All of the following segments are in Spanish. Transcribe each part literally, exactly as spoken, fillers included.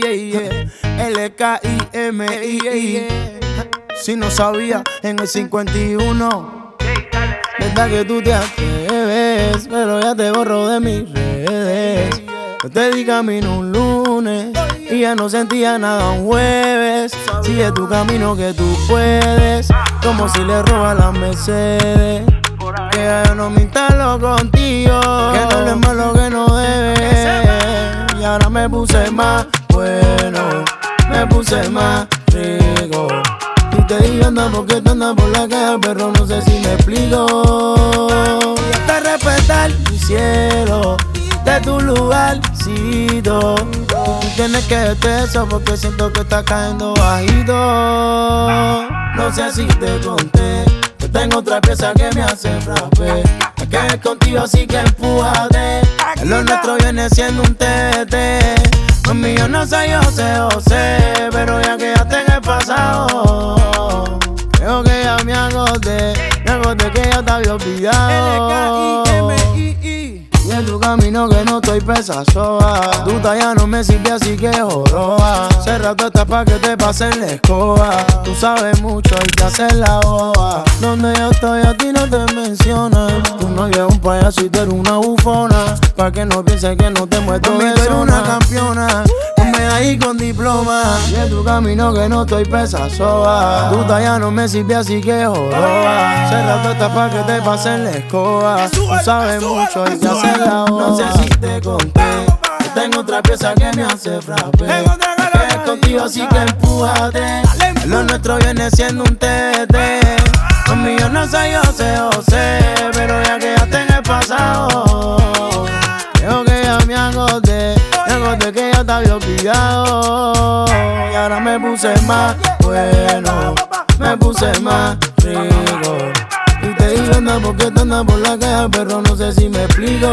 L K I M I I. Si no sabía, en el cincuenta y uno. Verdad que tú te atreves, pero ya te borro de mis redes. Yo te di camino un lunes y ya no sentía nada un jueves. Sigue tu camino que tú puedes, como si le robas las Mercedes. Que ya yo no me instalo contigo, que no le es malo que no debe. Y ahora me puse más bueno, me puse más rico. Y te digo anda porque te andas por la calle, pero no sé si me explico. Y hasta respetar mi cielo, de tu lugarcito. Tú tienes que darte eso porque siento que estás cayendo bajito. No sé si te conté, yo tengo otra pieza que me hace frappé. Me quedé contigo así que empújate. Lo nuestro viene siendo un tete. Lo mío no sé, yo sé, yo sé, pero ya quedaste en el pasado. Creo que ya me agoté, me agoté que ya te había olvidado. Y en tu camino que no estoy pesazoa. Tu talla no me sirve así que joroba. Cerra tu esta pa' que te pasen la escoba. Tú sabes mucho y te haces la boba. Donde yo estoy a ti no te mencionan. Tú no eres un payaso y tú eres una bufona. Pa' que no pienses que no te muestro de tú eres una campeona. Ponme ahí con diploma. Y en tu camino que no estoy pesazoa. Tu talla no me sirve así que joroba. Cerra tu esta pa' que te pasen la escoba. Tú sabes mucho y te haces. No sé si te conté, yo tengo otra pieza que me hace frappé. Me quedé contigo así que empújate. Lo nuestro viene siendo un tete. Lo mío no sé, yo sé, yo sé, pero ya quedaste en el pasado. Creo que ya me agoté, me agoté que ya te había olvidado. Y ahora me puse más bueno, me puse más rico. Y te digo anda porque te andas por la calle, pero no sé si me explico.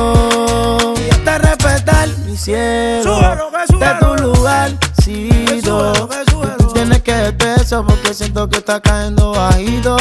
Y hasta respetar mi cielo, de tu lugarcito. Y tú tienes que darte eso porque siento que estás cayendo bajito.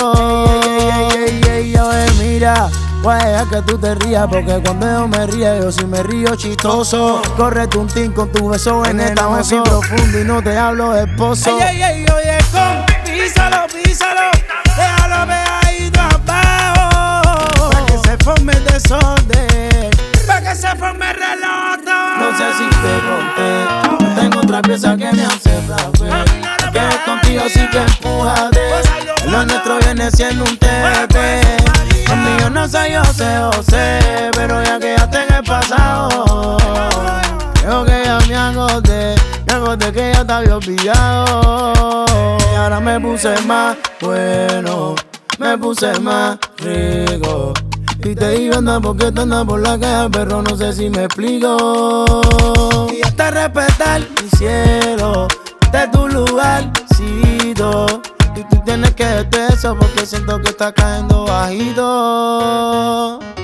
Oye, mira, voy a dejar que tú te rías porque cuando yo me río, yo sí me río chistoso. Corre un tin con tu beso en esta noche profundo y no te hablo de esposo. Ey, ey, ey, oye, con, písalo, písalo, déjalo pegadito abajo. Pa' que se forme el desorden, pa' que se forme el relato. no sé si te conté, yo tengo otra pieza que me hace frappé. Me quedé contigo así que empújate. Lo nuestro viene siendo un tete. Lo mío no sé, yo sé, yo sé, pero ya quedaste en el pasado. Creo que ya me agoté, me agoté que ya te había olvidado. Y ahora me puse más bueno, me puse más rico. Y te digo anda porque te andas por la calle, pero no sé si me explico. Y hasta respetar mi cielo, de tu lugarcito. Y tú tienes que darte eso porque siento que estás cayendo bajito.